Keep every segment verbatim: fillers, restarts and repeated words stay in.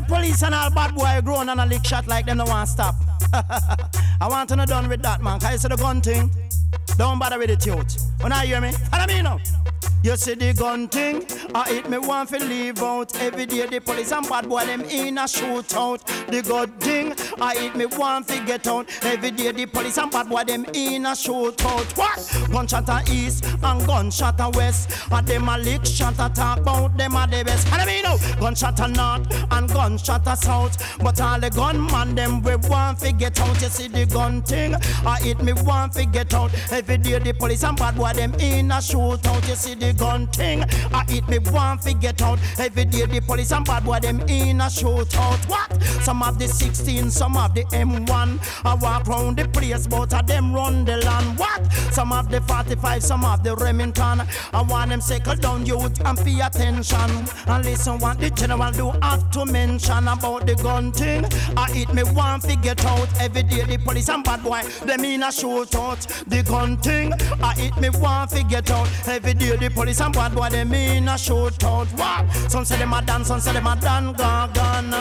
police and all bad boy grown and a lick shot like them no want stop. I want to know done with that, man. Cause you see the gun thing, don't bother with it, youth. When I hear me, follow me now. You see the gun thing, I hit me want to leave out. Every day the police and bad boy them in a shootout. The gun thing, I hit me want to get out. Every day the police and bad boy them in a shootout. What? Gunshot a east and gunshot a west. And them a lick shot a talk about them a the best. Follow me now. Gunshot a north and gunshot a south. But all the gunman them we want to get out. You see the gun thing, I hit me want to get out. Every day the police and bad boy them in a shootout. You see the gun thing, I hit me want to get out. Every day the police and bad boy them in a shootout. What? Some of the sixteen, some of the M one. I walk round the place, but of them run the land. What? Some of the forty-five, some of the Remington. I want them settle down youth and pay attention. And listen what the general do have to mention about the gun thing. I hit me want to get out. Every day the police and bad boy them in a shootout. The gun thing, I hit me want to get out. Every day the police and bad boy them in a shootout. What? Some say them a dance, some say them a done gone.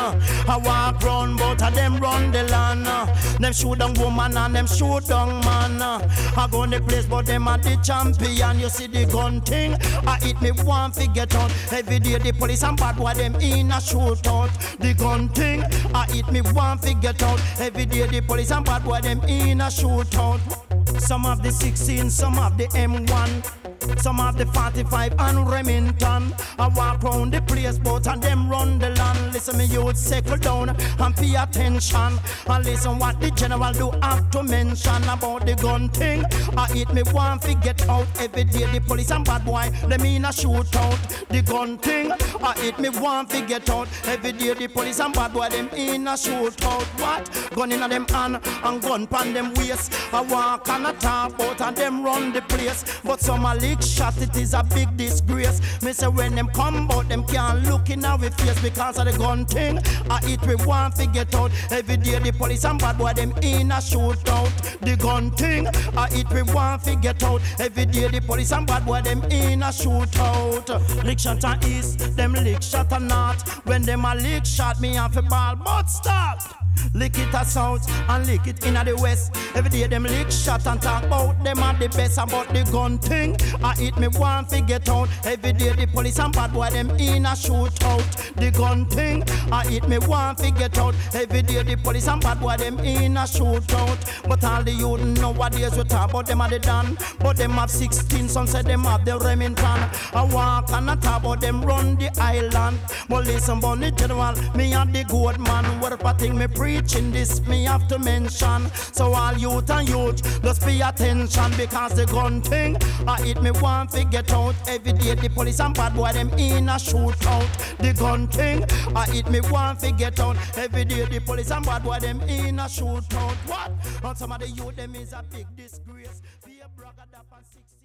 I walk round, but of them run the land. Them shoot down woman and them shoot down man. I go in the place, but them a the champion. You see the gun thing, I hit me want to get out. Every day the police and bad boy them in a shootout. The gun thing, I hit me want to get out. Every day the police and bad boy them in a shootout. Some of the sixteen, some of the M one. Some of the forty-five and Remington. I walk round the place, but and them run the land. Listen me youth, settle down and pay attention. And listen what the general do have to mention about the gun thing. I hit me want to get out. Every day the police and bad boy them in a shootout. The gun thing, I hit me want to get out. Every day the police and bad boy them in a shootout. What? Gun in a them hand and gun pan them waist. I walk and I talk out and them run the place. But some a lick shot, it is a big disgrace. Me say when them come out, them can't look in our face because of the gun thing. I hit we want to get out. Every day the police and bad boy them in a shootout. The gun thing, I hit we want to get out. Every day the police and bad boy them in a shootout. Lick shot a east, them lick shot a north. When them a lick shot, me have a ball, but stop. Lick it a south and lick it in a the west. Every day them lick shot and talk about them are the best about the gun thing. I hit me want to get out. Every day the police and bad boy them in a shootout. The gun thing, I hit me want to get out. Every day the police and bad boy them in a shootout. But all the youth nowadays we talk about them are the done. But them have sixteen, some say them have the Remington. I walk and I talk about them run the island. But listen about the general, me and the good man. What if I think me preaching this, me have to mention. So all youth and youth, just pay attention because the gun thing, I hit me want to get out. Every day the police and bad boy them in a shootout. The gun thing, I hit me want to get out. Every day the police and bad boy them in a shootout. What? And some of the youth them is a big disgrace. Be a brother that and six.